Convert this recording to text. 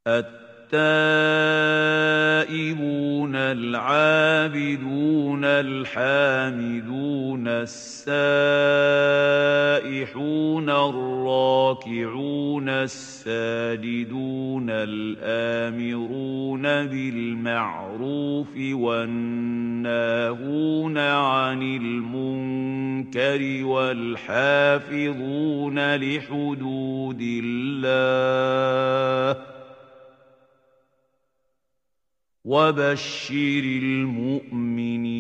التائبون العابدون الحامدون السائحون الراكعون الساجدون الآمرون بالمعروف والناهون عن المنكر والحافظون لحدود الله وبشر المؤمنين.